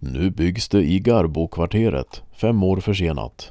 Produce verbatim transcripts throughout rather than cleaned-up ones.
Nu byggs det i Garbo-kvarteret, fem år försenat.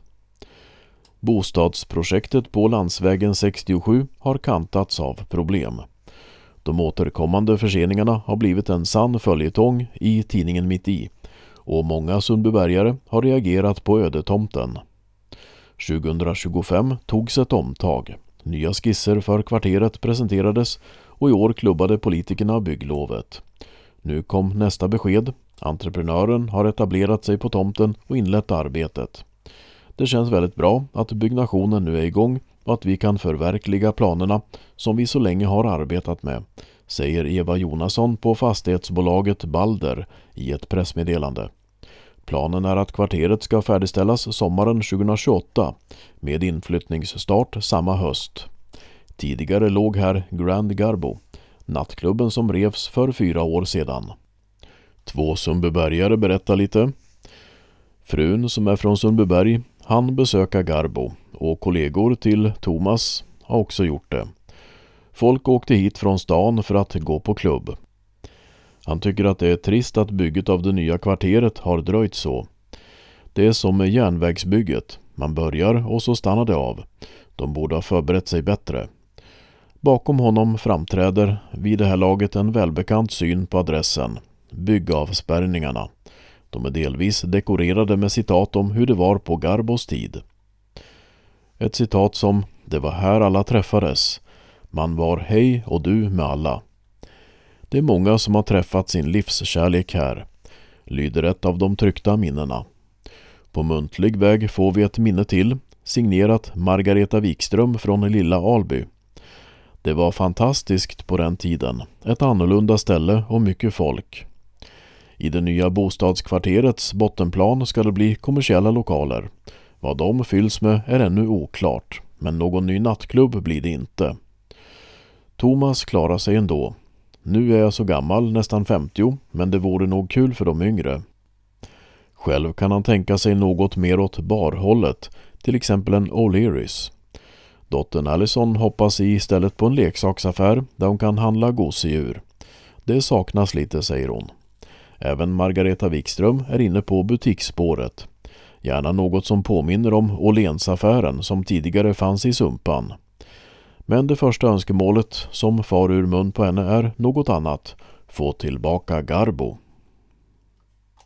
Bostadsprojektet på landsvägen sextiosju har kantats av problem. De återkommande förseningarna har blivit en sann följetong i tidningen Mitt i, och många sundbybergare har reagerat på ödetomten. tjugohundratjugofem togs ett omtag. Nya skisser för kvarteret presenterades och i år klubbade politikerna bygglovet. Nu kom nästa besked. Entreprenören har etablerat sig på tomten och inlett arbetet. Det känns väldigt bra att byggnationen nu är igång och att vi kan förverkliga planerna som vi så länge har arbetat med, säger Eva Jonasson på fastighetsbolaget Balder i ett pressmeddelande. Planen är att kvarteret ska färdigställas sommaren tjugohundratjugoåtta med inflyttningsstart samma höst. Tidigare låg här Grand Garbo, nattklubben som revs för fyra år sedan. Två sundbybergare berättar lite. Frun som är från Sundbyberg han besöka Garbo och kollegor till Thomas har också gjort det. Folk åkte hit från stan för att gå på klubb. Han tycker att det är trist att bygget av det nya kvarteret har dröjt så. Det är som med järnvägsbygget. Man börjar och så stannar det av. De borde ha förberett sig bättre. Bakom honom framträder vid det här laget en välbekant syn på adressen. Byggavspärrningarna. De är delvis dekorerade med citat om hur det var på Garbos tid. Ett citat som "Det var här alla träffades. Man var hej och du med alla." Det är många som har träffat sin livskärlek här, lyder ett av de tryckta minnena. På muntlig väg får vi ett minne till, signerat Margareta Wikström från Lilla Alby. Det var fantastiskt på den tiden, ett annorlunda ställe och mycket folk. I det nya bostadskvarterets bottenplan ska det bli kommersiella lokaler. Vad de fylls med är ännu oklart, men någon ny nattklubb blir det inte. Thomas klarar sig ändå. Nu är jag så gammal, nästan femtio, men det vore nog kul för de yngre. Själv kan han tänka sig något mer åt barhållet, till exempel en O'Learys. Dottern Allison hoppas istället på en leksaksaffär där hon kan handla gosedjur. Det saknas lite, säger hon. Även Margareta Wikström är inne på butiksspåret. Gärna något som påminner om Åhlénsaffären som tidigare fanns i Sumpan. Men det första önskemålet som far ur mun på henne är något annat. Få tillbaka Garbo.